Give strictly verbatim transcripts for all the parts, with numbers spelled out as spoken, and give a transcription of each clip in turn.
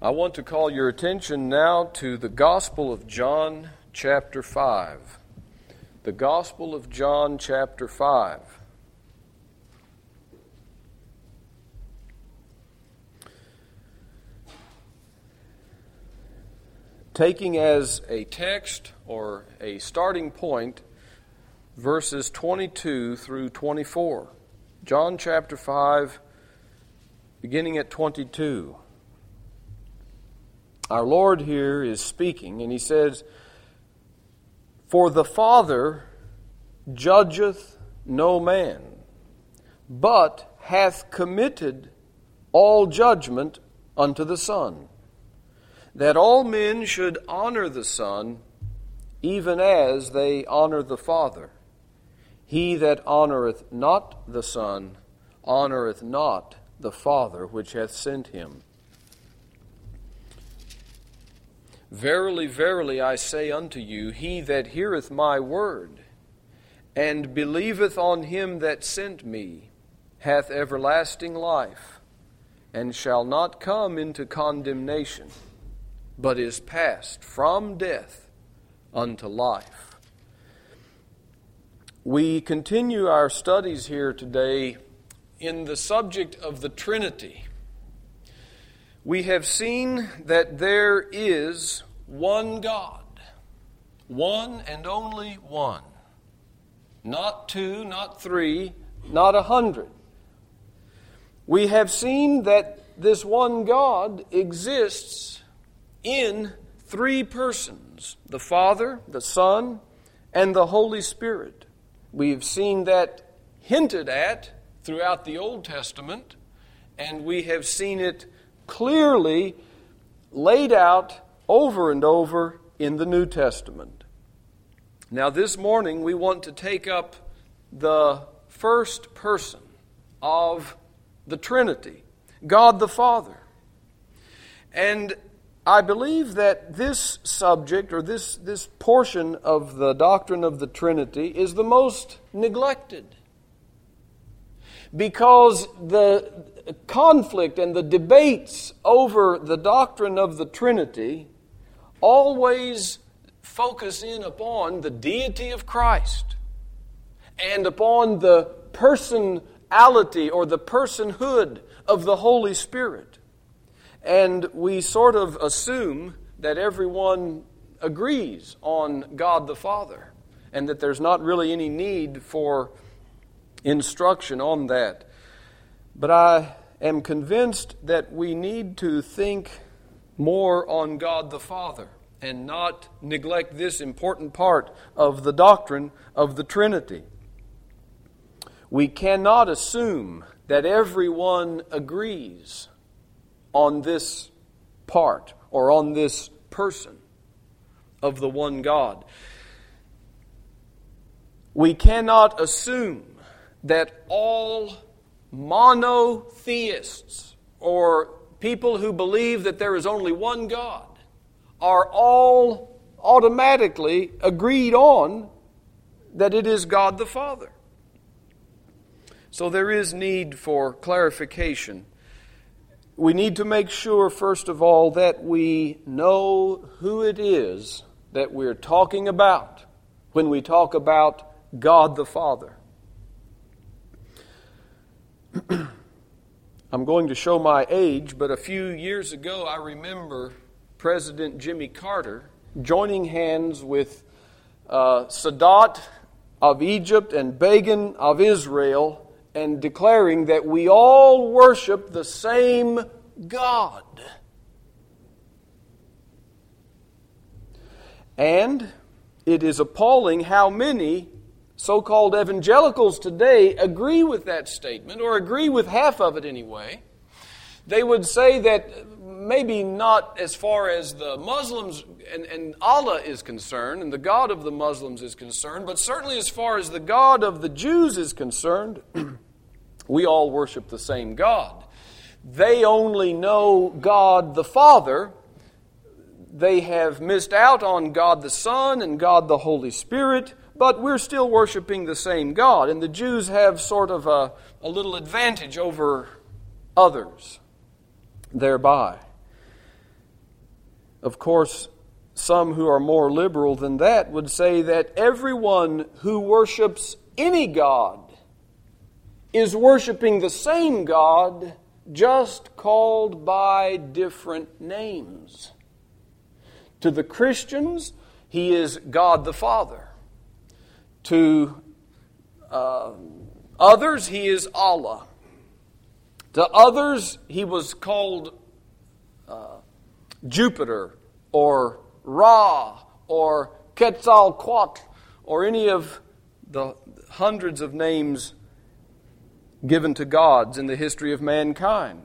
I want to call your attention now to the Gospel of John, chapter five. The Gospel of John, chapter five. Taking as a text or a starting point, verses twenty-two through twenty-four. John chapter five, beginning at twenty-two. Our Lord here is speaking, and He says, "For the Father judgeth no man, but hath committed all judgment unto the Son, that all men should honor the Son, even as they honor the Father. He that honoreth not the Son honoreth not the Father which hath sent him. Verily, verily, I say unto you, he that heareth my word, and believeth on him that sent me, hath everlasting life, and shall not come into condemnation, but is passed from death unto life." We continue our studies here today in the subject of the Trinity. We have seen that there is one God, one and only one. Not two, not three, not a hundred. We have seen that this one God exists in three persons: the Father, the Son, and the Holy Spirit. We've seen that hinted at throughout the Old Testament, and we have seen it clearly laid out over and over in the New Testament. Now this morning we want to take up the first person of the Trinity, God the Father. And I believe that this subject, or this, this portion of the doctrine of the Trinity, is the most neglected. Because the conflict and the debates over the doctrine of the Trinity always focus in upon the deity of Christ and upon the personality or the personhood of the Holy Spirit. And we sort of assume that everyone agrees on God the Father and that there's not really any need for instruction on that. But I am convinced that we need to think more on God the Father and not neglect this important part of the doctrine of the Trinity. We cannot assume that everyone agrees on this part or on this person of the one God. We cannot assume that all monotheists, or people who believe that there is only one God, are all automatically agreed on that it is God the Father. So there is need for clarification. We need to make sure, first of all, that we know who it is that we're talking about when we talk about God the Father. I'm going to show my age, but a few years ago I remember President Jimmy Carter joining hands with uh, Sadat of Egypt and Begin of Israel and declaring that we all worship the same God. And it is appalling how many so-called evangelicals today agree with that statement, or agree with half of it anyway. They would say that maybe not as far as the Muslims and, and Allah is concerned, and the God of the Muslims is concerned, but certainly as far as the God of the Jews is concerned, we all worship the same God. They only know God the Father. They have missed out on God the Son and God the Holy Spirit, but we're still worshiping the same God. And the Jews have sort of a, a little advantage over others thereby. Of course, some who are more liberal than that would say that everyone who worships any god is worshiping the same God, just called by different names. To the Christians, He is God the Father. To uh, others, He is Allah. To others, He was called uh, Jupiter, or Ra, or Quetzalcoatl, or any of the hundreds of names given to gods in the history of mankind.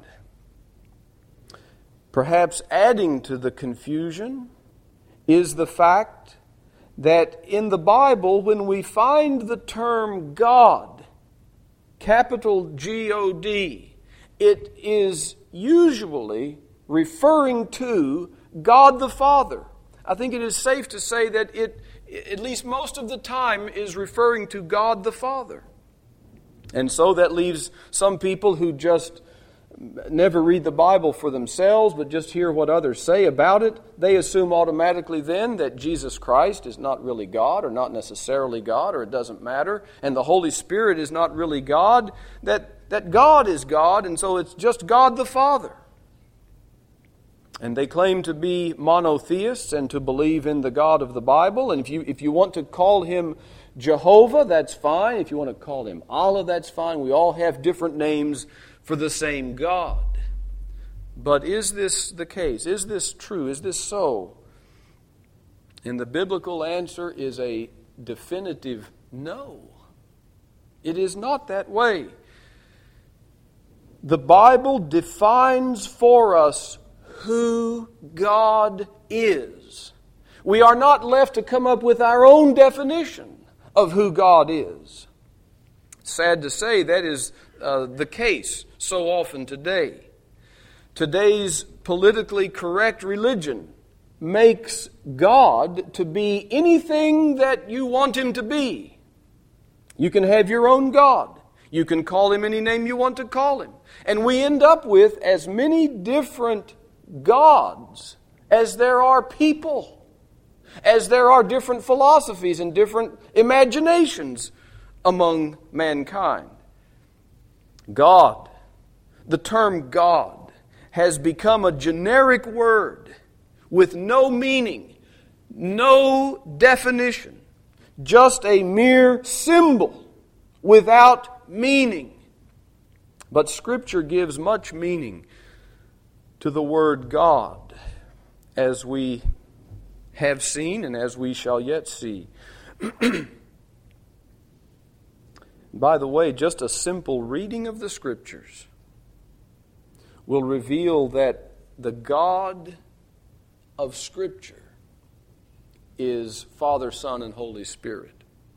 Perhaps adding to the confusion is the fact that in the Bible, when we find the term God, capital G O D, it is usually referring to God the Father. I think it is safe to say that it, at least most of the time, is referring to God the Father. And so that leaves some people who just never read the Bible for themselves, but just hear what others say about it. They assume automatically then that Jesus Christ is not really God, or not necessarily God, or it doesn't matter, and the Holy Spirit is not really God, that, that God is God, and so it's just God the Father. And they claim to be monotheists and to believe in the God of the Bible. And if you if you want to call Him Jehovah, that's fine. If you want to call Him Allah, that's fine. We all have different names for the same God. But is this the case? Is this true? Is this so? And the biblical answer is a definitive no. It is not that way. The Bible defines for us who God is. We are not left to come up with our own definition of who God is. Sad to say, that is uh, the case so often today. Today's politically correct religion makes God to be anything that you want Him to be. You can have your own God. You can call Him any name you want to call Him. And we end up with as many different gods as there are people, as there are different philosophies and different imaginations among mankind. God, the term God, has become a generic word with no meaning, no definition, just a mere symbol without meaning. But Scripture gives much meaning to the word God, as we have seen and as we shall yet see. By the way, just a simple reading of the Scriptures will reveal that the God of Scripture is Father, Son, and Holy Spirit.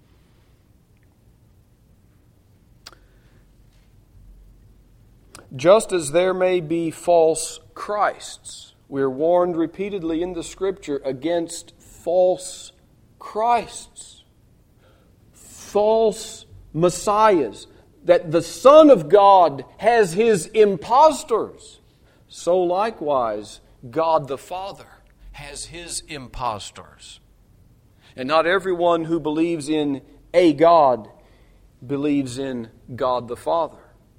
Just as there may be false Christs, we are warned repeatedly in the Scripture against false Christs, false messiahs, that the Son of God has His impostors. So likewise, God the Father has His impostors. And not everyone who believes in a God believes in God the Father.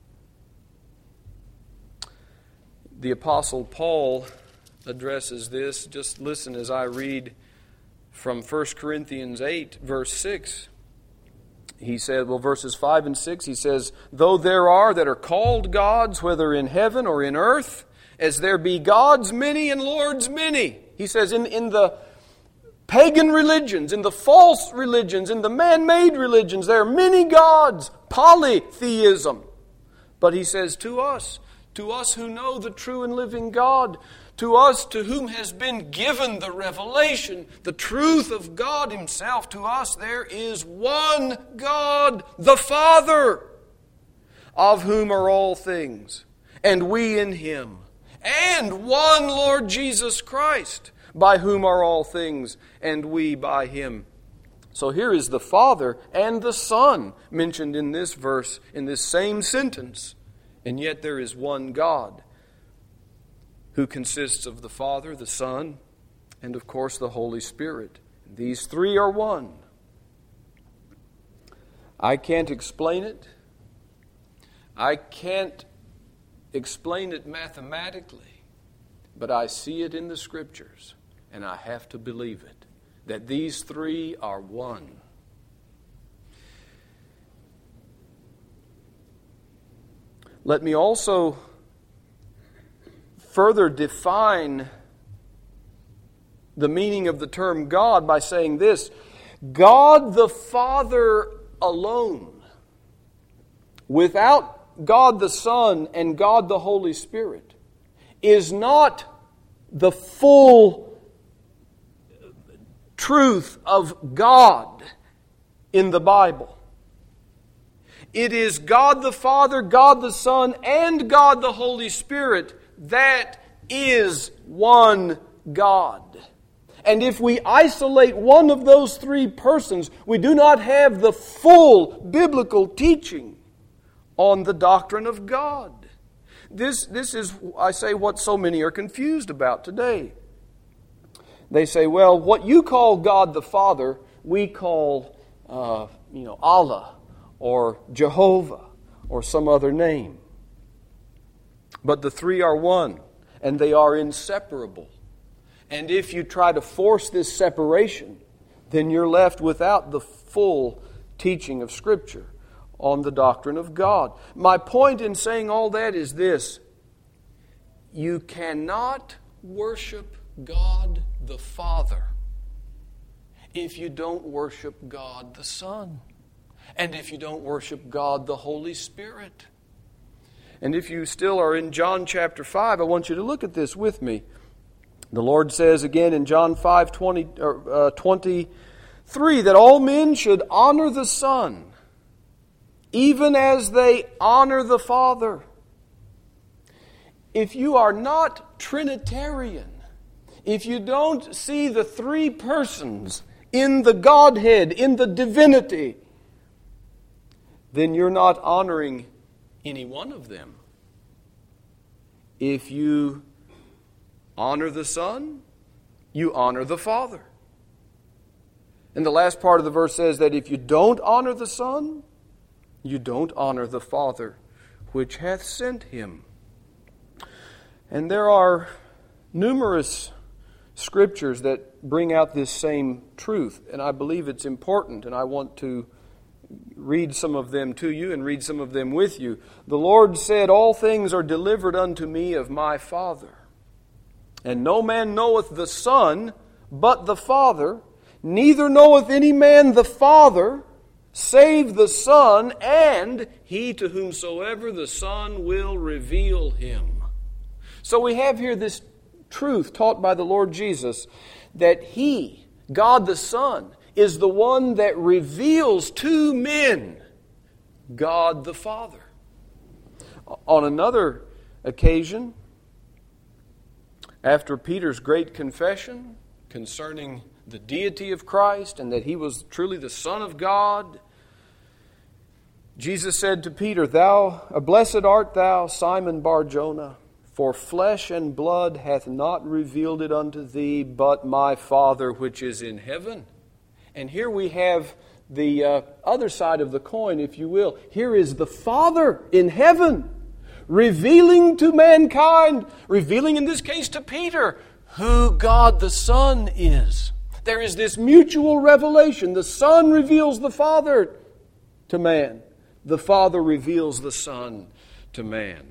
The Apostle Paul addresses this. Just listen as I read from First Corinthians eight, verse six. He said, well, verses five and six, he says, though there are that are called gods, whether in heaven or in earth, as there be gods many and lords many. He says, in, in the pagan religions, in the false religions, in the man-made religions, there are many gods, polytheism. But he says, to us, to us who know the true and living God, to us to whom has been given the revelation, the truth of God Himself, to us there is one God, the Father, of whom are all things, and we in Him, and one Lord Jesus Christ, by whom are all things, and we by Him. So here is the Father and the Son mentioned in this verse, in this same sentence. And yet there is one God who consists of the Father, the Son, and of course the Holy Spirit. These three are one. I can't explain it. I can't explain it mathematically, but I see it in the Scriptures, and I have to believe it, that these three are one. Let me also further define the meaning of the term God by saying this: God the Father alone, without God the Son and God the Holy Spirit, is not the full truth of God in the Bible. It is God the Father, God the Son, and God the Holy Spirit that is one God. And if we isolate one of those three persons, we do not have the full biblical teaching on the doctrine of God. This, this is, I say, what so many are confused about today. They say, well, what you call God the Father, we call, uh, you know, Allah or Jehovah or some other name. But the three are one, and they are inseparable. And if you try to force this separation, then you're left without the full teaching of Scripture on the doctrine of God. My point in saying all that is this: you cannot worship God the Father if you don't worship God the Son, and if you don't worship God the Holy Spirit. And if you still are in John chapter five, I want you to look at this with me. The Lord says again in John five twenty, or, uh, twenty-three that all men should honor the Son, even as they honor the Father. If you are not Trinitarian, if you don't see the three persons in the Godhead, in the divinity, then you're not honoring any one of them. If you honor the Son, you honor the Father. And the last part of the verse says that if you don't honor the Son, you don't honor the Father, which hath sent him. And there are numerous scriptures that bring out this same truth, and I believe it's important, and I want to read some of them to you and read some of them with you. The Lord said, all things are delivered unto me of my Father. And no man knoweth the Son but the Father, neither knoweth any man the Father save the Son, and he to whomsoever the Son will reveal him. So we have here this truth taught by the Lord Jesus, that He, God the Son, is the one that reveals to men God the Father. On another occasion, after Peter's great confession concerning the deity of Christ and that He was truly the Son of God, Jesus said to Peter, Thou, blessed art thou, Simon Bar-Jonah, for flesh and blood hath not revealed it unto thee, but my Father which is in heaven. And here we have the uh, other side of the coin, if you will. Here is the Father in heaven, revealing to mankind, revealing in this case to Peter, who God the Son is. There is this mutual revelation. The Son reveals the Father to man. The Father reveals the Son to man.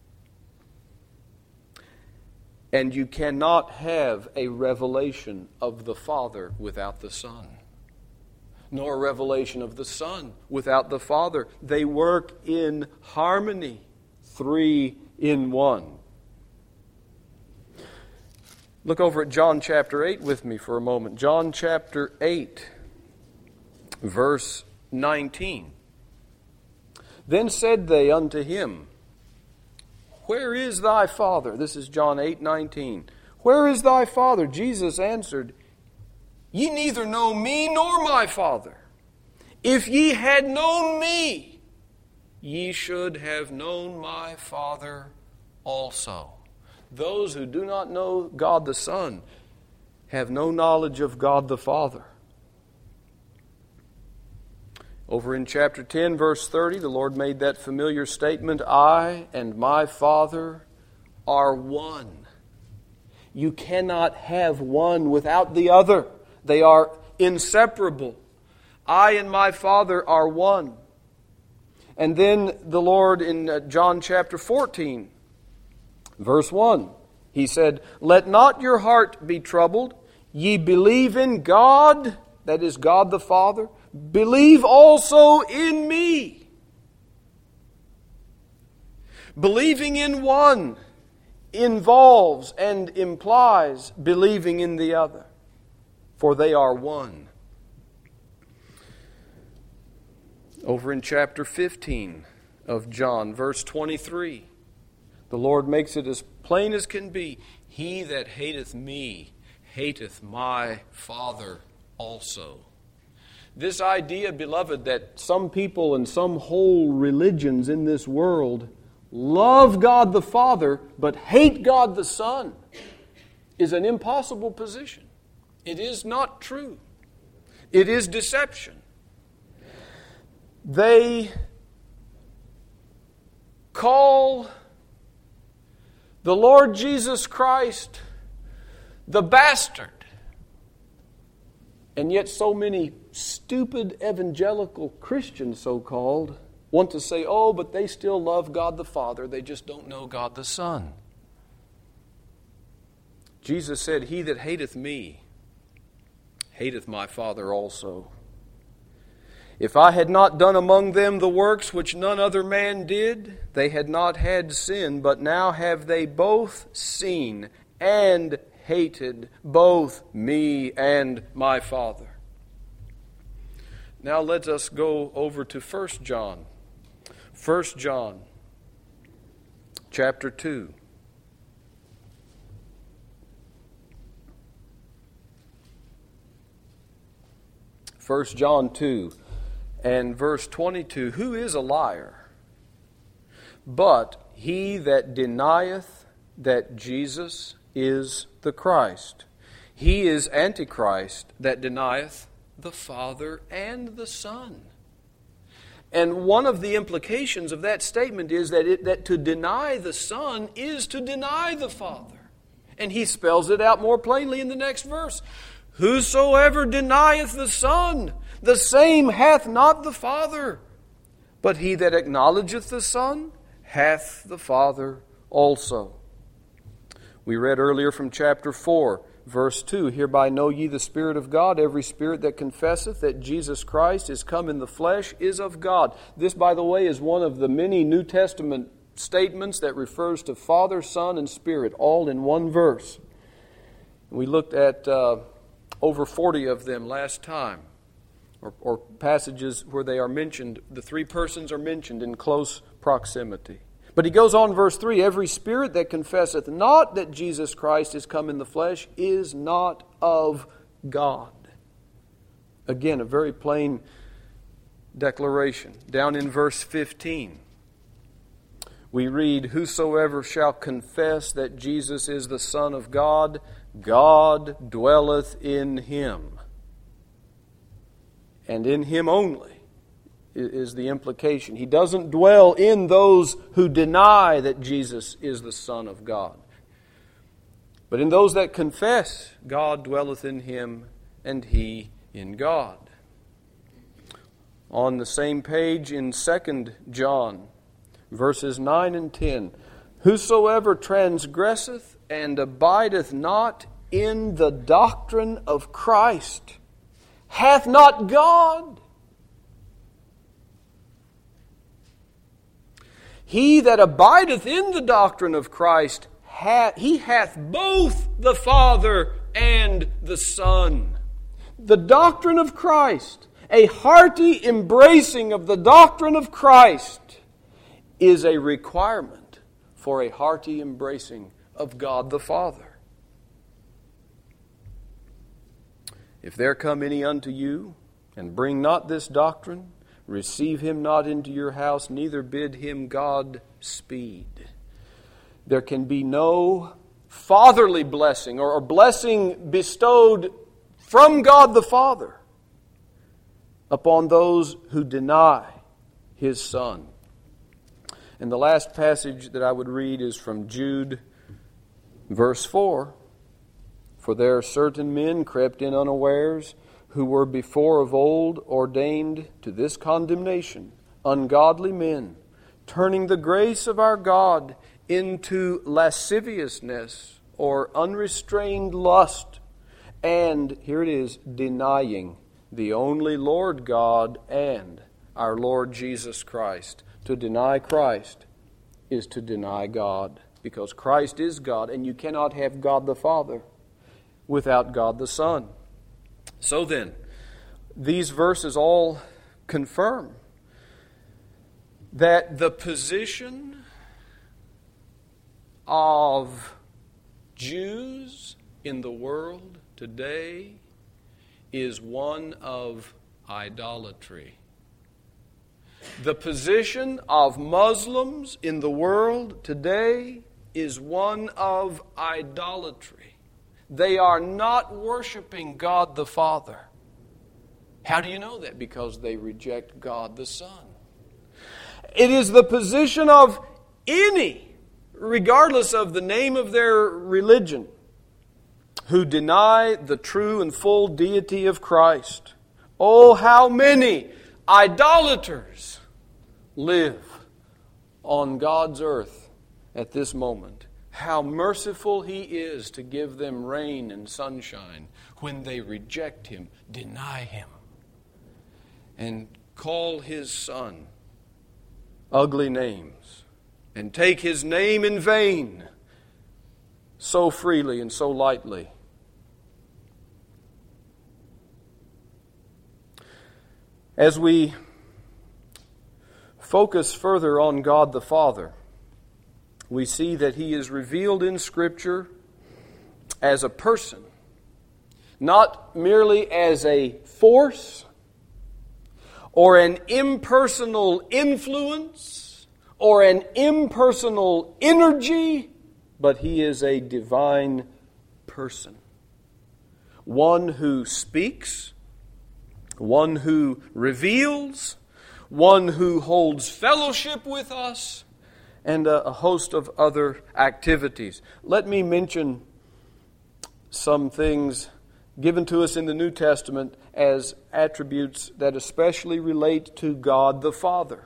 And you cannot have a revelation of the Father without the Son, nor a revelation of the Son without the Father. They work in harmony, three in one. Look over at John chapter eight with me for a moment. John chapter eight, verse nineteen. Then said they unto him, Where is thy Father? This is John eight nineteen. Where is thy Father? Jesus answered, Ye neither know me nor my Father. If ye had known me, ye should have known my Father also. Those who do not know God the Son have no knowledge of God the Father. Over in chapter ten, verse thirty, the Lord made that familiar statement, I and my Father are one. You cannot have one without the other. They are inseparable. I and my Father are one. And then the Lord in John chapter fourteen, verse one, He said, let not your heart be troubled. Ye believe in God, that is God the Father. Believe also in me. Believing in one involves and implies believing in the other, for they are one. Over in chapter fifteen of John, verse twenty-three, the Lord makes it as plain as can be. He that hateth me hateth my Father also. This idea, beloved, that some people and some whole religions in this world love God the Father but hate God the Son is an impossible position. It is not true. It is deception. They call the Lord Jesus Christ the bastard. And yet so many stupid evangelical Christians, so-called, want to say, oh, but they still love God the Father. They just don't know God the Son. Jesus said, he that hateth me hateth my Father also. If I had not done among them the works which none other man did, they had not had sin, but now have they both seen and hated both me and my Father. Now let us go over to First John. First John, chapter two. First John two and verse twenty-two. Who is a liar? But he that denieth that Jesus is the Christ. He is Antichrist that denieth the Father and the Son. And one of the implications of that statement is that, it, that to deny the Son is to deny the Father. And he spells it out more plainly in the next verse. Whosoever denieth the Son, the same hath not the Father. But he that acknowledgeth the Son hath the Father also. We read earlier from chapter four, verse two, hereby know ye the Spirit of God, every spirit that confesseth that Jesus Christ is come in the flesh is of God. This, by the way, is one of the many New Testament statements that refers to Father, Son, and Spirit, all in one verse. We looked at uh, over forty of them last time, or, or passages where they are mentioned, the three persons are mentioned in close proximity. But he goes on, verse three, every spirit that confesseth not that Jesus Christ is come in the flesh is not of God. Again, a very plain declaration. Down in verse fifteen, we read, whosoever shall confess that Jesus is the Son of God, God dwelleth in him. And in him only is the implication. He doesn't dwell in those who deny that Jesus is the Son of God. But in those that confess, God dwelleth in him, and he in God. On the same page in Second John, verses nine and ten, whosoever transgresseth and abideth not in the doctrine of Christ hath not God. He that abideth in the doctrine of Christ, he hath both the Father and the Son. The doctrine of Christ, a hearty embracing of the doctrine of Christ, is a requirement for a hearty embracing of God the Father. If there come any unto you, and bring not this doctrine, receive him not into your house, neither bid him God speed. There can be no fatherly blessing or blessing bestowed from God the Father upon those who deny His Son. And the last passage that I would read is from Jude, verse four. For there are certain men crept in unawares, who were before of old ordained to this condemnation, ungodly men, turning the grace of our God into lasciviousness or unrestrained lust, and, here it is, denying the only Lord God and our Lord Jesus Christ. To deny Christ is to deny God, because Christ is God, and you cannot have God the Father without God the Son. So then, these verses all confirm that the position of Jews in the world today is one of idolatry. The position of Muslims in the world today is one of idolatry. They are not worshiping God the Father. How do you know that? Because they reject God the Son. It is the position of any, regardless of the name of their religion, who deny the true and full deity of Christ. Oh, how many idolaters live on God's earth at this moment. How merciful He is to give them rain and sunshine when they reject Him, deny Him, and call His Son ugly names, and take His name in vain so freely and so lightly. As we focus further on God the Father, we see that He is revealed in Scripture as a person, not merely as a force or an impersonal influence or an impersonal energy, but He is a divine person. One who speaks, one who reveals, one who holds fellowship with us, and a, a host of other activities. Let me mention some things given to us in the New Testament as attributes that especially relate to God the Father.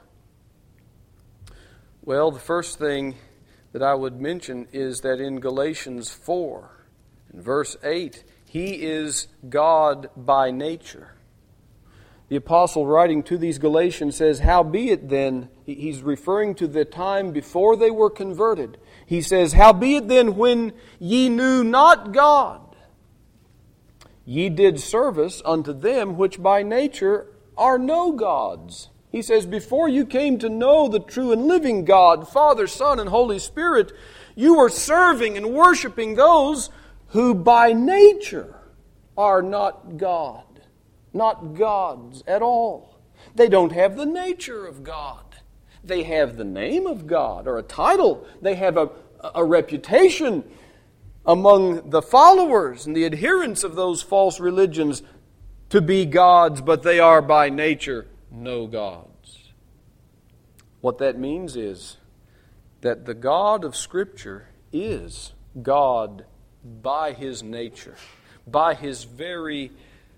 Well, the first thing that I would mention is that in Galatians four, in verse eight, He is God by nature. The apostle writing to these Galatians says, howbeit then, he's referring to the time before they were converted. He says, howbeit then when ye knew not God, ye did service unto them which by nature are no gods. He says, before you came to know the true and living God, Father, Son, and Holy Spirit, you were serving and worshiping those who by nature are not God. Not gods at all. They don't have the nature of God. They have the name of God or a title. They have a, a reputation among the followers and the adherents of those false religions to be gods, but they are by nature no gods. What that means is that the God of Scripture is God by His nature, by His very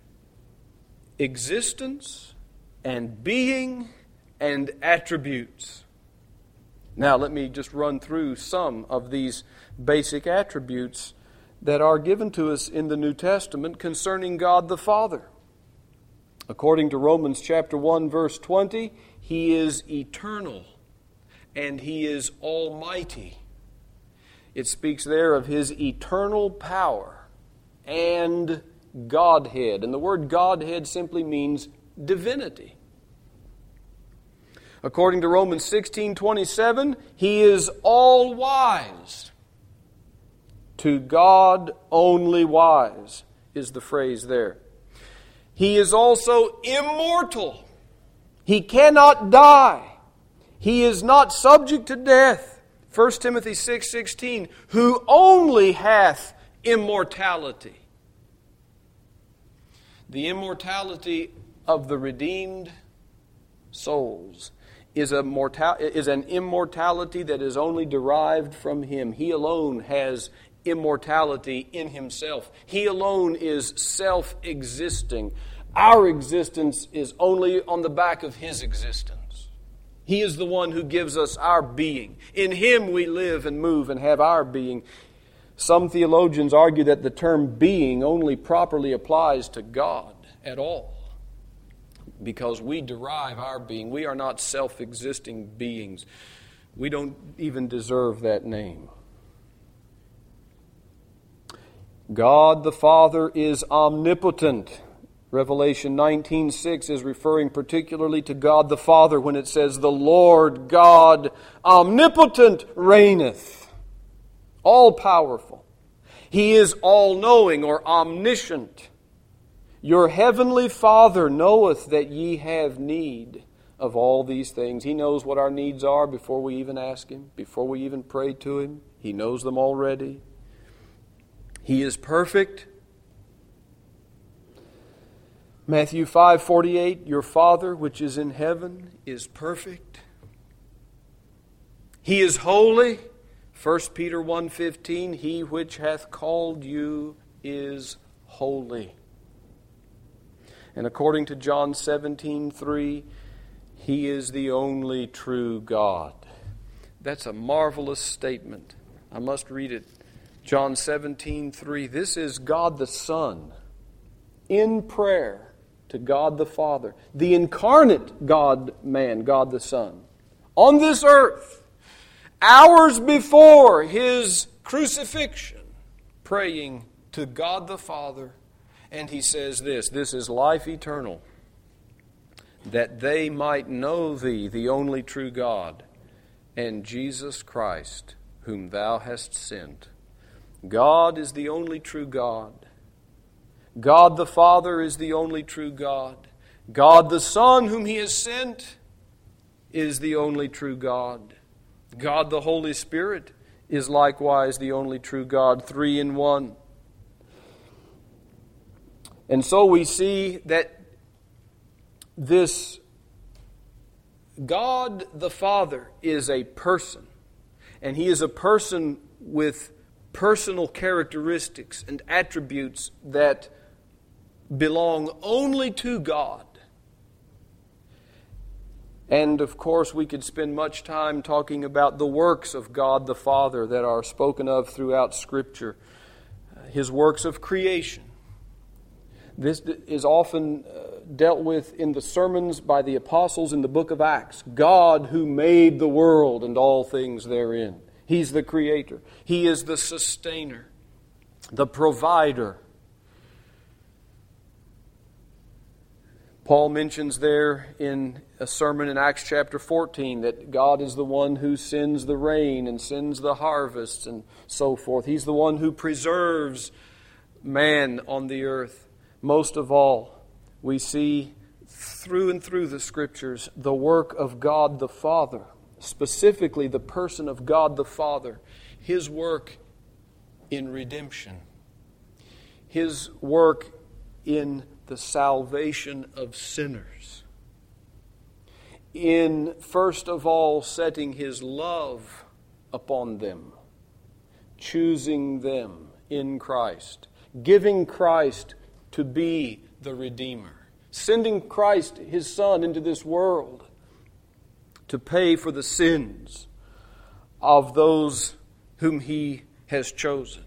existence and being and attributes. Now let me just run through some of these basic attributes that are given to us in the New Testament concerning God the Father. According to Romans chapter one verse twenty, He is eternal and He is almighty. It speaks there of His eternal power and Godhead. And the word Godhead simply means divinity. According to Romans sixteen twenty-seven, He is all wise. To God only wise is the phrase there. He is also immortal. He cannot die. He is not subject to death. First Timothy six sixteen, who only hath immortality. The immortality of the redeemed souls is a mortal, is an immortality that is only derived from Him. He alone has immortality in Himself. He alone is self-existing. Our existence is only on the back of His existence. He is the one who gives us our being. In Him we live and move and have our being. Some theologians argue that the term being only properly applies to God at all, because we derive our being. We are not self-existing beings. We don't even deserve that name. God the Father is omnipotent. Revelation nineteen six is referring particularly to God the Father when it says, "The Lord God omnipotent reigneth." All-powerful. He is all-knowing or omniscient. Your heavenly Father knoweth that ye have need of all these things. He knows what our needs are before we even ask Him, before we even pray to Him. He knows them already. He is perfect. Matthew five forty-eight, your Father which is in heaven is perfect. He is holy. First Peter one fifteen, he which hath called you is holy. And according to John seventeen three, He is the only true God. That's a marvelous statement. I must read it. John seventeen three, this is God the Son in prayer to God the Father, the incarnate God-man, God the Son, on this earth, hours before His crucifixion, praying to God the Father. And He says this, this is life eternal, that they might know Thee, the only true God, and Jesus Christ, whom Thou hast sent. God is the only true God. God the Father is the only true God. God the Son, whom He has sent, is the only true God. God the Holy Spirit is likewise the only true God, three in one. And so we see that this God the Father is a person, and He is a person with personal characteristics and attributes that belong only to God. And of course, we could spend much time talking about the works of God the Father that are spoken of throughout Scripture. His works of creation. This is often dealt with in the sermons by the apostles in the book of Acts. God who made the world and all things therein. He's the creator. He is the sustainer, the provider. Paul mentions there in a sermon in Acts chapter fourteen that God is the one who sends the rain and sends the harvests and so forth. He's the one who preserves man on the earth. Most of all, we see through and through the Scriptures the work of God the Father, specifically the person of God the Father, His work in redemption, His work in the salvation of sinners, in first of all setting His love upon them, choosing them in Christ, giving Christ to be the Redeemer, sending Christ, His Son, into this world to pay for the sins of those whom He has chosen.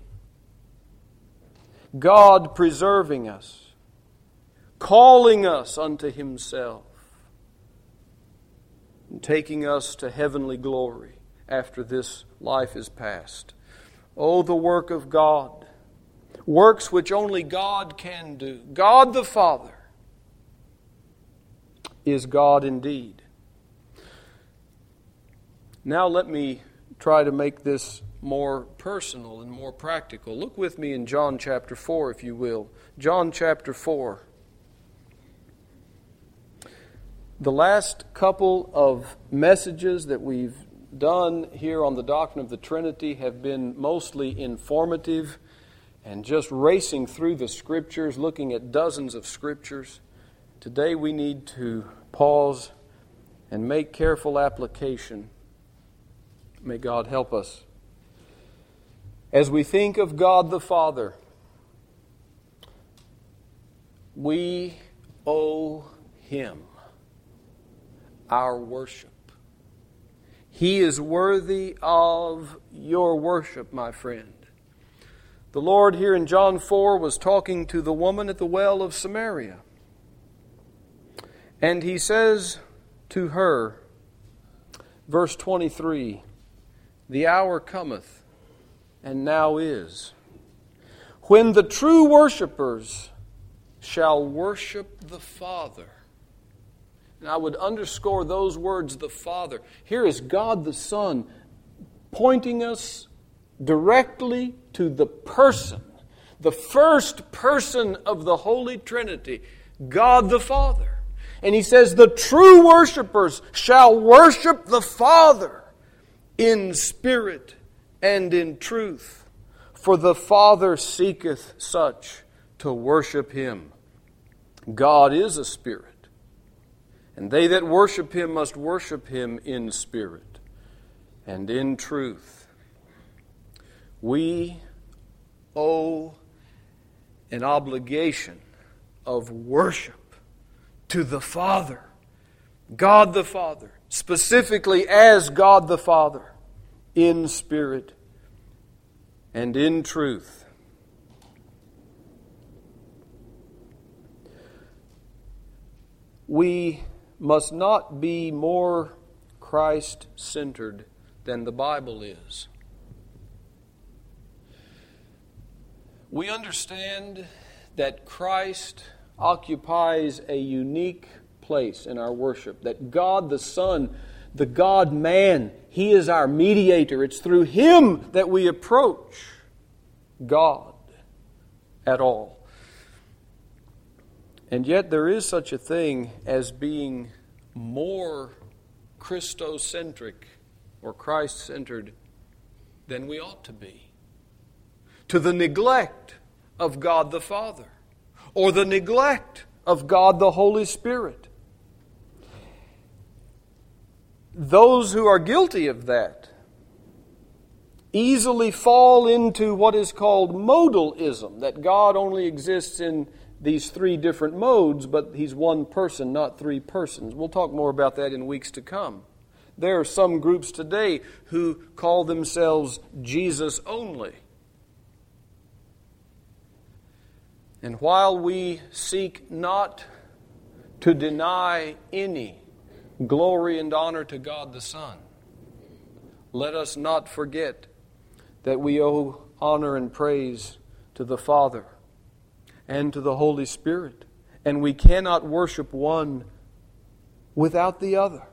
God preserving us, calling us unto Himself, and taking us to heavenly glory after this life is past. Oh, the work of God, works which only God can do. God the Father is God indeed. Now let me try to make this more personal and more practical. Look with me in John chapter four, if you will. John chapter four. The last couple of messages that we've done here on the doctrine of the Trinity have been mostly informative and just racing through the Scriptures, looking at dozens of Scriptures. Today we need to pause and make careful application. May God help us. As we think of God the Father, we owe Him our worship. He is worthy of your worship, my friend. The Lord here in John four was talking to the woman at the well of Samaria. And He says to her, verse twenty-three, "The hour cometh, and now is, when the true worshipers shall worship the Father." And I would underscore those words, the Father. Here is God the Son pointing us directly to the person, the first person of the Holy Trinity, God the Father. And He says, the true worshipers shall worship the Father in spirit and in truth. For the Father seeketh such to worship Him. God is a spirit, and they that worship Him must worship Him in spirit and in truth. We owe an obligation of worship to the Father, God the Father, specifically as God the Father, in spirit and in truth. We must not be more Christ-centered than the Bible is. We understand that Christ occupies a unique place in our worship, that God the Son, the God-man, He is our mediator. It's through Him that we approach God at all. And yet there is such a thing as being more Christocentric or Christ-centered than we ought to be, to the neglect of God the Father or the neglect of God the Holy Spirit. Those who are guilty of that easily fall into what is called modalism, that God only exists in these three different modes, but He's one person, not three persons. We'll talk more about that in weeks to come. There are some groups today who call themselves Jesus only. And while we seek not to deny any glory and honor to God the Son, let us not forget that we owe honor and praise to the Father and to the Holy Spirit. And we cannot worship one without the other.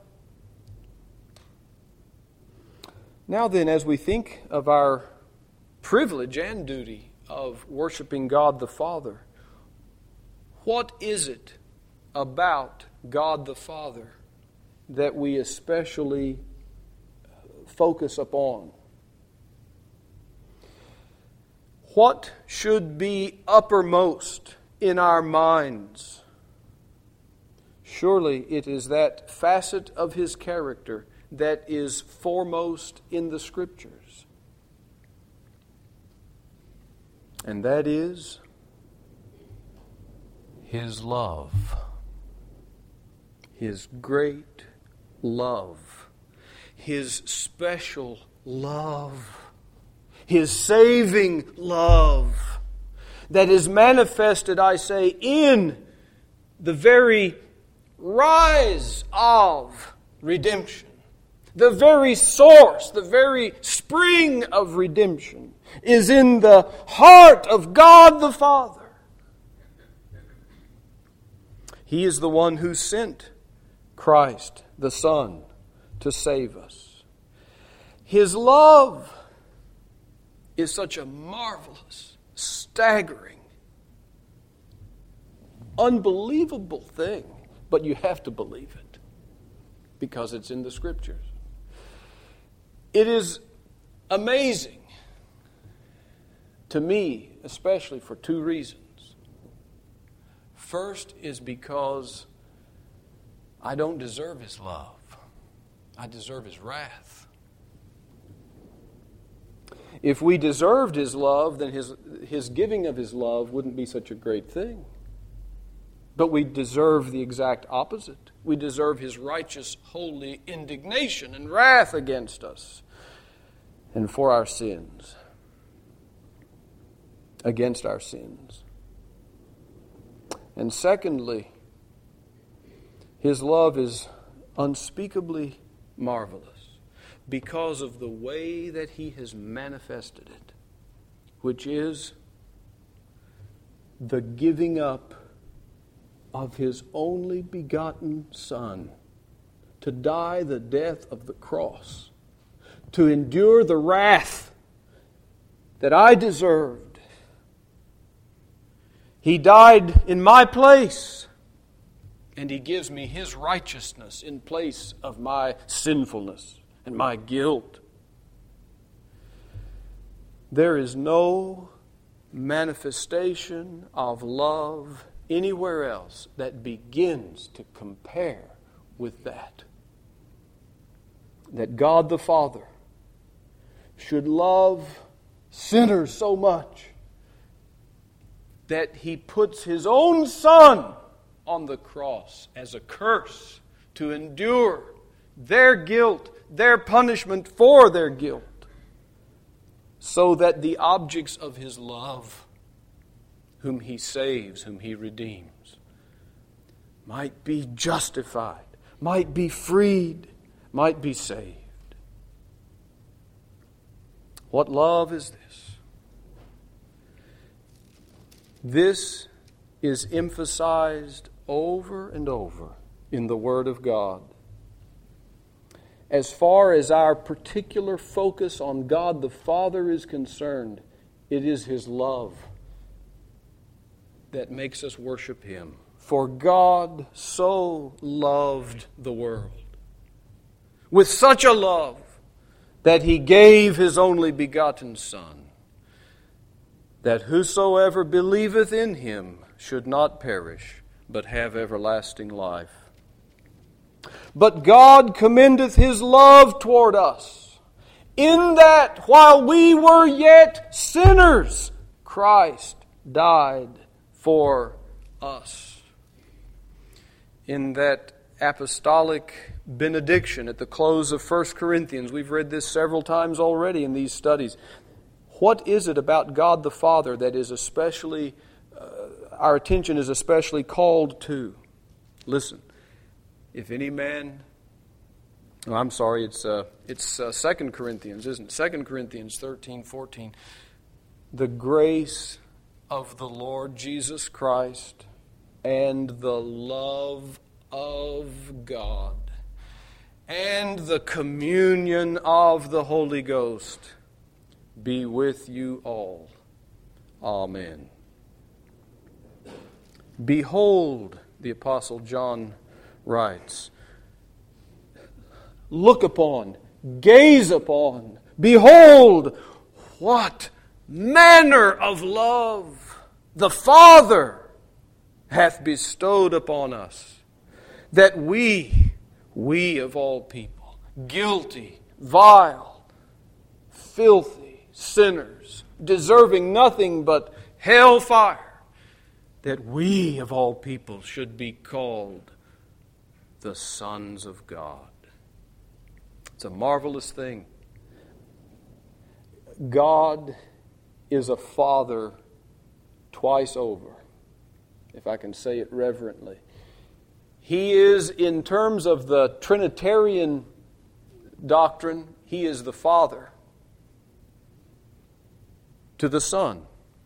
Now then, as we think of our privilege and duty of worshiping God the Father, what is it about God the Father that we especially focus upon? What should be uppermost in our minds? Surely it is that facet of His character that is foremost in the Scriptures. And that is His love. His great love. His special love. His saving love that is manifested, I say, in the very rise of redemption. The very source, the very spring of redemption is in the heart of God the Father. He is the one who sent Christ, the Son, to save us. His love is such a marvelous, staggering, unbelievable thing. But you have to believe it because it's in the Scriptures. It is amazing to me, especially for two reasons. First is because I don't deserve His love. I deserve His wrath. If we deserved His love, then His, His giving of His love wouldn't be such a great thing. But we deserve the exact opposite. We deserve His righteous, holy indignation and wrath against us and for our sins. Against our sins. And secondly, His love is unspeakably marvelous because of the way that He has manifested it, which is the giving up of His only begotten Son to die the death of the cross, to endure the wrath that I deserved. He died in my place, and He gives me His righteousness in place of my sinfulness and my guilt. There is no manifestation of love anywhere else that begins to compare with that. That God the Father should love sinners so much that He puts His own Son on the cross as a curse to endure their guilt, their punishment for their guilt, so that the objects of His love, whom He saves, whom He redeems, might be justified, might be freed, might be saved. What love is this? This is emphasized over and over in the Word of God. As far as our particular focus on God the Father is concerned, it is His love that makes us worship Him. For God so loved the world with such a love that He gave His only begotten Son, that whosoever believeth in Him should not perish, but have everlasting life. But God commendeth His love toward us, in that while we were yet sinners, Christ died for us. In that apostolic benediction at the close of First Corinthians, we've read this several times already in these studies. What is it about God the Father that is especially, uh, our attention is especially called to? Listen, if any man, oh, I'm sorry, it's uh, it's uh, Second Corinthians, isn't it? Second Corinthians thirteen, fourteen. The grace of the Lord Jesus Christ and the love of God and the communion of the Holy Ghost be with you all. Amen. Behold, the Apostle John writes, look upon, gaze upon, behold, what manner of love the Father hath bestowed upon us, that we, we of all people, guilty, vile, filthy, sinners, deserving nothing but hellfire, that we of all people should be called the sons of God. It's a marvelous thing. God is a Father twice over, if I can say it reverently. He is, in terms of the Trinitarian doctrine, He is the Father to the Son.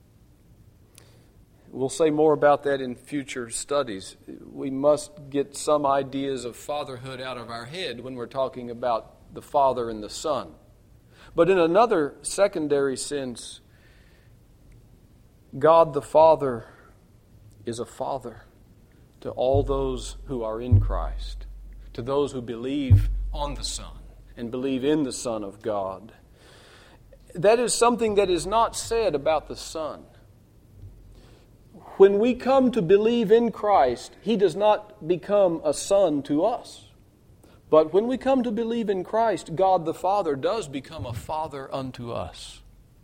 We'll say more about that in future studies. We must get some ideas of fatherhood out of our head when we're talking about the Father and the Son. But in another secondary sense, God the Father is a Father to all those who are in Christ, to those who believe on the Son and believe in the Son of God. That is something that is not said about the Son. When we come to believe in Christ, He does not become a son to us. But when we come to believe in Christ, God the Father does become a Father unto us.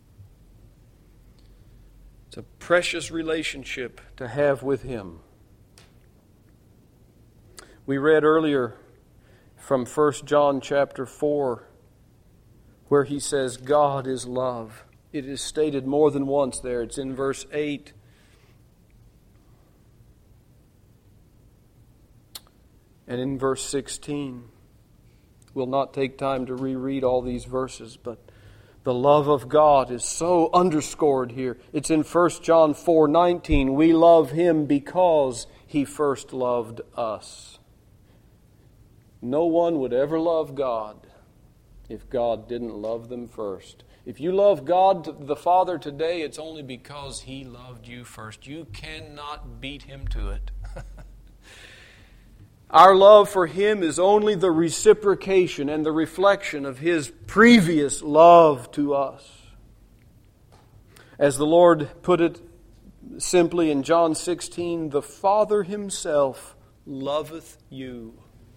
It's a precious relationship to have with Him. We read earlier from First John chapter four, where he says, God is love. It is stated more than once there. It's in verse eight. And in verse sixteen. We'll not take time to reread all these verses, but the love of God is so underscored here. It's in First John four nineteen. We love Him because He first loved us. No one would ever love God if God didn't love them first. If you love God the Father today, it's only because He loved you first. You cannot beat Him to it. Our love for Him is only the reciprocation and the reflection of His previous love to us. As the Lord put it simply in John sixteen, the Father Himself loveth you.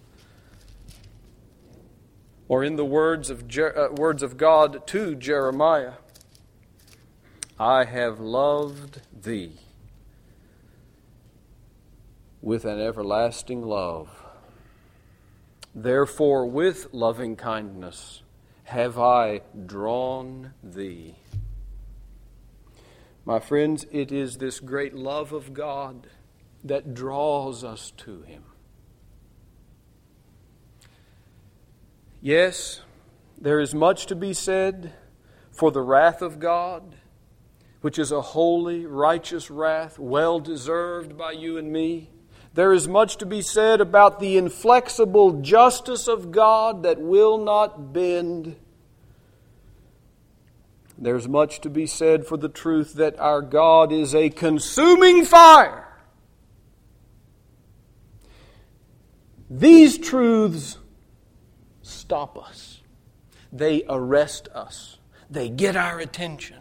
Or in the words of Je- uh, words of God to Jeremiah, I have loved thee with an everlasting love. Therefore, with loving kindness have I drawn thee. My friends, it is this great love of God that draws us to Him. Yes, there is much to be said for the wrath of God, which is a holy, righteous wrath, well deserved by you and me. There is much to be said about the inflexible justice of God that will not bend. There's much to be said for the truth that our God is a consuming fire. These truths stop us. They arrest us. They get our attention.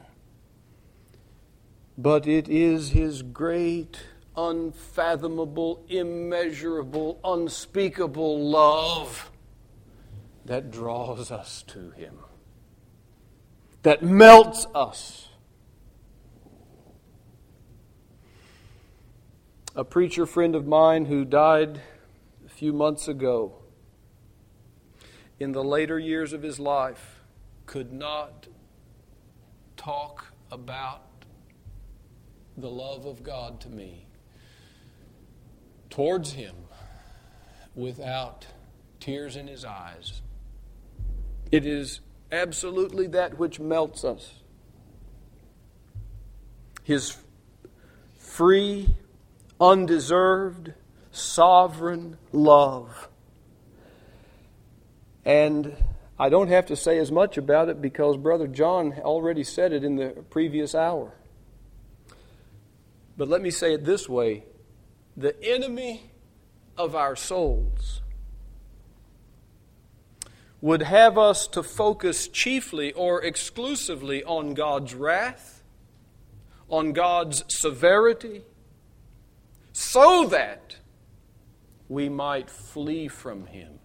But it is His great, unfathomable, immeasurable, unspeakable love that draws us to Him, that melts us. A preacher friend of mine who died a few months ago, in the later years of his life, could not talk about the love of God to me, towards Him, without tears in his eyes. It is absolutely that which melts us. His free, undeserved, sovereign love. And I don't have to say as much about it because Brother John already said it in the previous hour. But let me say it this way. The enemy of our souls would have us to focus chiefly or exclusively on God's wrath, on God's severity, so that we might flee from Him,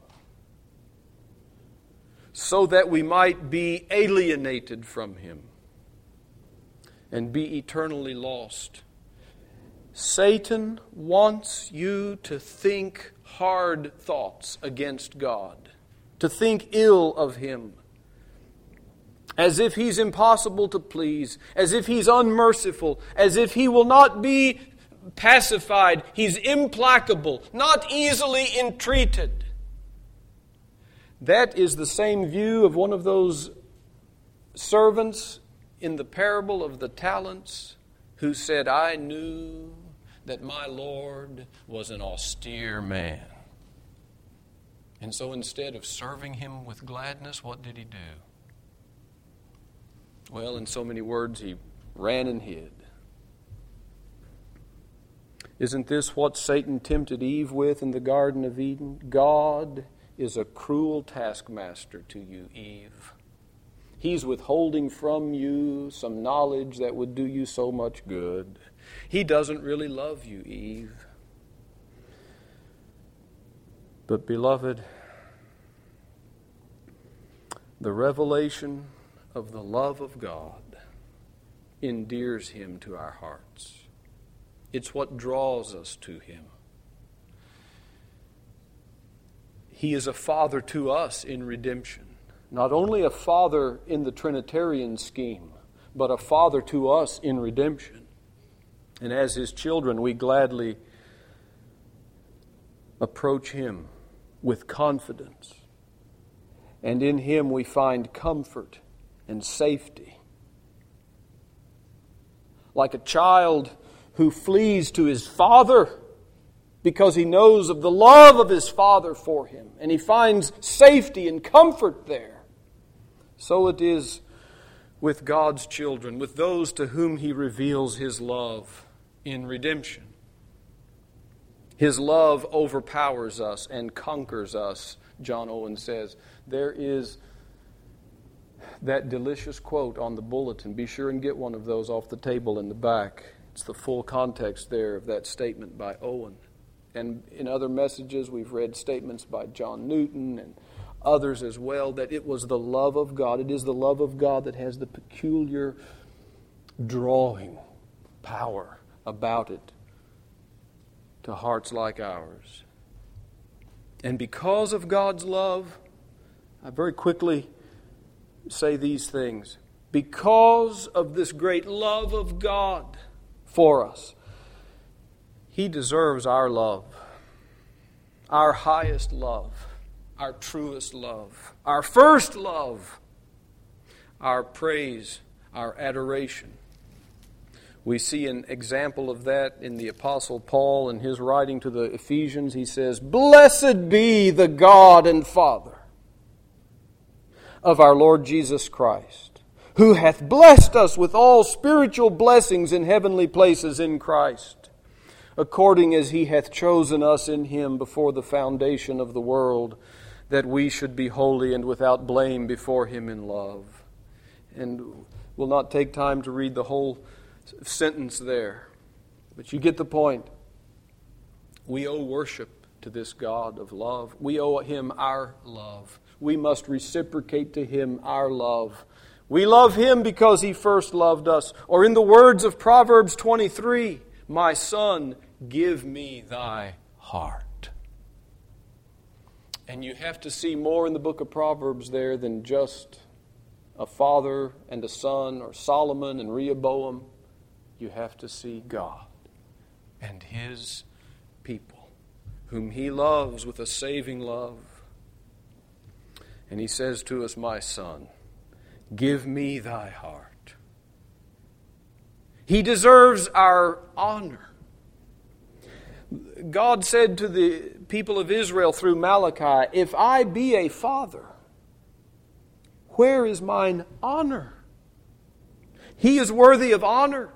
so that we might be alienated from Him and be eternally lost. Satan wants you to think hard thoughts against God, to think ill of Him, as if He's impossible to please, as if He's unmerciful, as if He will not be pacified, He's implacable, not easily entreated. That is the same view of one of those servants in the parable of the talents who said, I knew that my Lord was an austere man. And so instead of serving Him with gladness, what did he do? Well, in so many words, he ran and hid. Isn't this what Satan tempted Eve with in the Garden of Eden? God is a cruel taskmaster to you, Eve. He's withholding from you some knowledge that would do you so much good. He doesn't really love you, Eve. But, beloved, the revelation of the love of God endears Him to our hearts. It's what draws us to Him. He is a Father to us in redemption. Not only a Father in the Trinitarian scheme, but a Father to us in redemption. And as His children, we gladly approach Him with confidence. And in Him we find comfort and safety. Like a child who flees to his father because he knows of the love of his father for him, and he finds safety and comfort there. So it is with God's children, with those to whom He reveals His love in redemption. His love overpowers us and conquers us, John Owen says. There is that delicious quote on the bulletin. Be sure and get one of those off the table in the back. It's the full context there of that statement by Owen. And in other messages, we've read statements by John Newton and others as well, that it was the love of God. It is the love of God that has the peculiar drawing power about it to hearts like ours. And because of God's love, I very quickly say these things. Because of this great love of God for us, He deserves our love, our highest love, our truest love, our first love, our praise, our adoration. We see an example of that in the Apostle Paul in his writing to the Ephesians. He says, "Blessed be the God and Father of our Lord Jesus Christ, who hath blessed us with all spiritual blessings in heavenly places in Christ, according as He hath chosen us in Him before the foundation of the world, that we should be holy and without blame before Him in love." And we'll not take time to read the whole sentence there, but you get the point. We owe worship to this God of love. We owe Him our love. We must reciprocate to Him our love. We love Him because He first loved us. Or in the words of Proverbs twenty-three, "My son, give me thy heart." And you have to see more in the book of Proverbs there than just a father and a son, or Solomon and Rehoboam. You have to see God and His people, whom He loves with a saving love. And He says to us, "My son, give me thy heart." He deserves our honor. God said to the people of Israel through Malachi, "If I be a father, where is mine honor?" He is worthy of honor.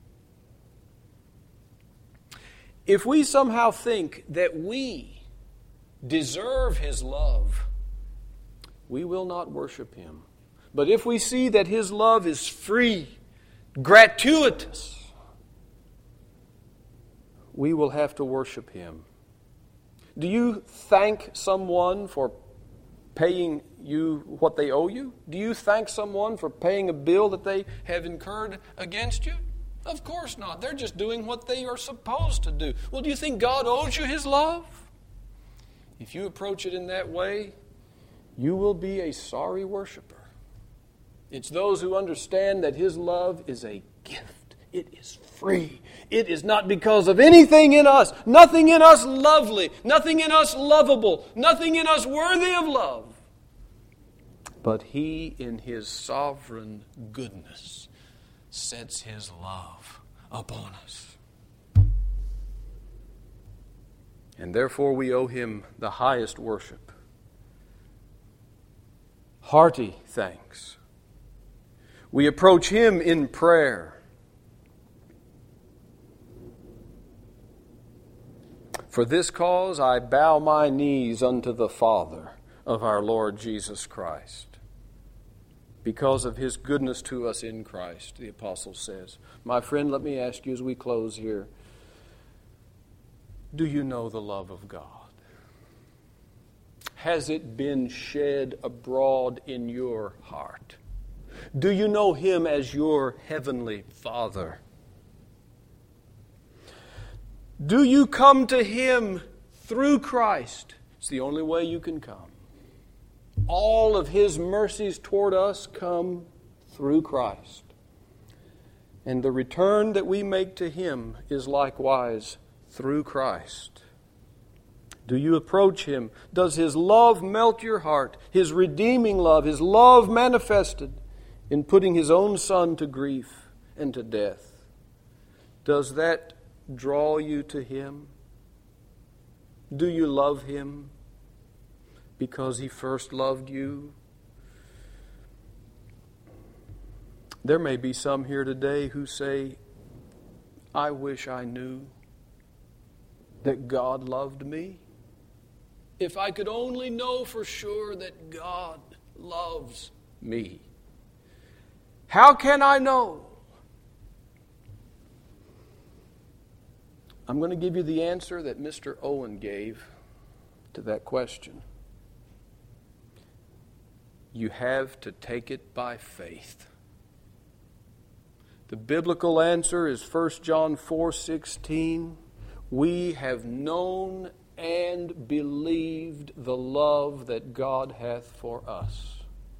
If we somehow think that we deserve His love, we will not worship Him. But if we see that His love is free, gratuitous, we will have to worship Him. Do you thank someone for paying you what they owe you? Do you thank someone for paying a bill that they have incurred against you? Of course not. They're just doing what they are supposed to do. Well, do you think God owes you His love? If you approach it in that way, you will be a sorry worshiper. It's those who understand that His love is a gift. It is free. It is not because of anything in us, nothing in us lovely, nothing in us lovable, nothing in us worthy of love. But He, in His sovereign goodness, sets His love upon us. And therefore we owe Him the highest worship. Hearty thanks. We approach Him in prayer. For this cause I bow my knees unto the Father of our Lord Jesus Christ. Because of His goodness to us in Christ, the apostle says. My friend, let me ask you as we close here, do you know the love of God? Has it been shed abroad in your heart? Do you know Him as your heavenly Father? Do you come to Him through Christ? It's the only way you can come. All of His mercies toward us come through Christ. And the return that we make to Him is likewise through Christ. Do you approach Him? Does His love melt your heart? His redeeming love, His love manifested in putting His own Son to grief and to death. Does that draw you to Him? Do you love Him because He first loved you? There may be some here today who say, I wish I knew that God loved me. If I could only know for sure that God loves me. How can I know? I'm going to give you the answer that Mister Owen gave to that question. You have to take it by faith. The biblical answer is First John four sixteen. We have known and believed the love that God hath for us.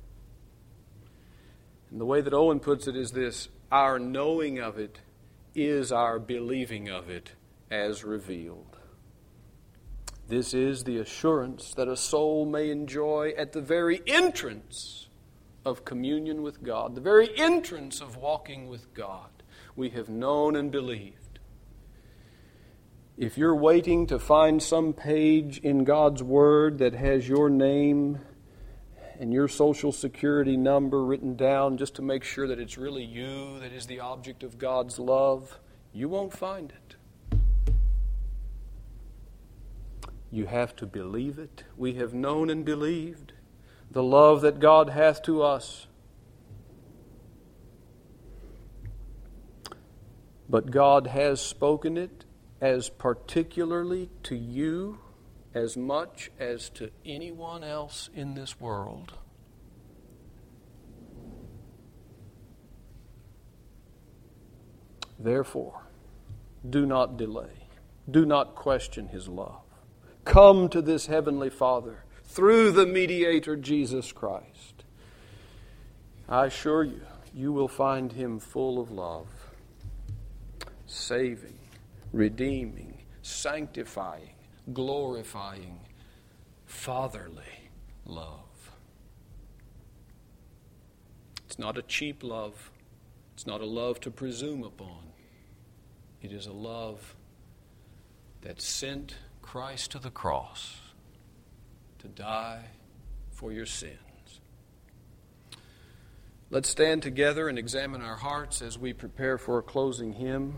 And the way that Owen puts it is this: our knowing of it is our believing of it as revealed. This is the assurance that a soul may enjoy at the very entrance of communion with God, the very entrance of walking with God. We have known and believed. If you're waiting to find some page in God's Word that has your name and your social security number written down just to make sure that it's really you that is the object of God's love, you won't find it. You have to believe it. We have known and believed the love that God hath to us. But God has spoken it as particularly to you as much as to anyone else in this world. Therefore, do not delay. Do not question His love. Come to this Heavenly Father through the mediator Jesus Christ. I assure you, you will find Him full of love, saving, redeeming, sanctifying, glorifying, fatherly love. It's not a cheap love. It's not a love to presume upon. It is a love that sent Christ to the cross to die for your sins. Let's stand together and examine our hearts as we prepare for a closing hymn.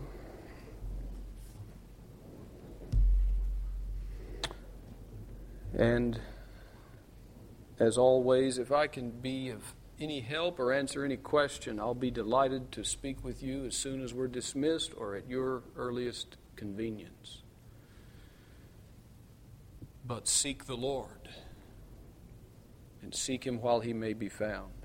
And as always, if I can be of any help or answer any question, I'll be delighted to speak with you as soon as we're dismissed or at your earliest convenience. But seek the Lord, and seek Him while He may be found.